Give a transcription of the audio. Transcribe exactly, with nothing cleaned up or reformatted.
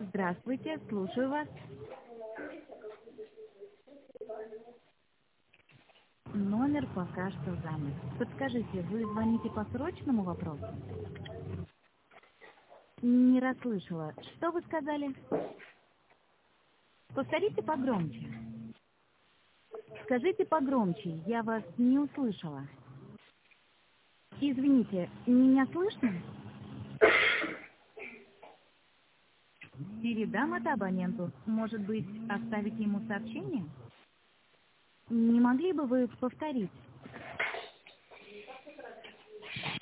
Здравствуйте, слушаю вас. Номер пока что занят. Подскажите, вы звоните по срочному вопросу? Не расслышала. Что вы сказали? Повторите погромче. Скажите погромче, я вас не услышала. Извините, меня слышно? Передам это абоненту. Может быть, оставить ему сообщение? Не могли бы вы повторить?